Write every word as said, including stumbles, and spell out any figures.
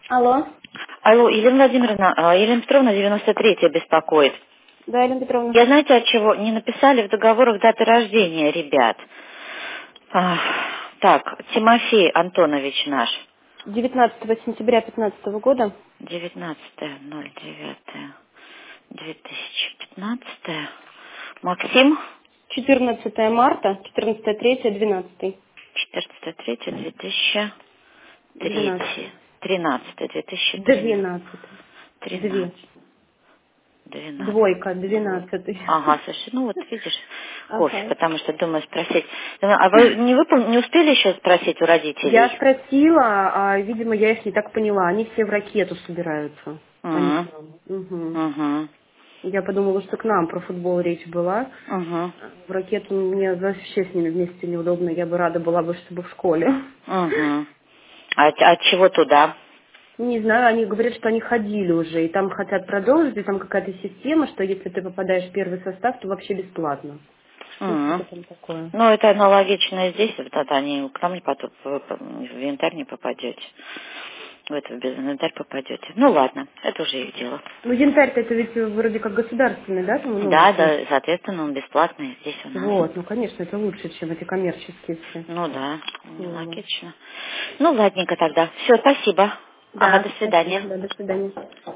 Алло. Алло, Елена Владимировна, а, Елена Петровна девяносто третья беспокоит. Да, Елена Петровна. Я знаете от чего? Не написали в договорах даты рождения, ребят. Ах, так, Тимофей Антонович наш. девятнадцатого сентября пятнадцатого года. девятнадцатое ноль девятое две тысячи пятнадцатое. Максим. четырнадцатого марта, четырнадцатое третье двенадцатый. четырнадцатое третье две тысячи третье. двенадцатый. тринадцатое две тысячи тринадцатое. двенадцатый. Две. Тринадцать. Двенадцать. Двойка, двенадцатый. Ага, слушай, ну вот видишь, кофе, Ага. потому что думаю спросить. Думаю, а вы не выпол... не успели еще спросить у Я родителей? спросила, а, видимо, я их не так поняла. Они все в ракету собираются. Они к Угу. нам. Угу. Угу. Я подумала, что к нам про футбол речь была. Угу. В ракету мне вообще с ними вместе неудобно. Я бы рада была бы, чтобы в школе. Угу. А от, от чего туда? Не знаю, они говорят, что они ходили уже, и там хотят продолжить, и там какая-то система, что если ты попадаешь в первый состав, то вообще бесплатно. Ну, Угу. что-то там такое. Ну, это аналогично и здесь, вот это они к нам не потом, вы в янтарь не попадете. В это в янтарь попадете. Ну ладно, это уже их дело. Ну, янтарь-то это ведь вроде как государственный, да, там, ну, Да, если... да, соответственно, он бесплатный здесь у нас. Вот, ну, конечно, это лучше, чем эти коммерческие все. Ну да, Вот. логично. Ну, ладненько тогда. Все, спасибо. Ага, Да, до спасибо, свидания. да, до свидания.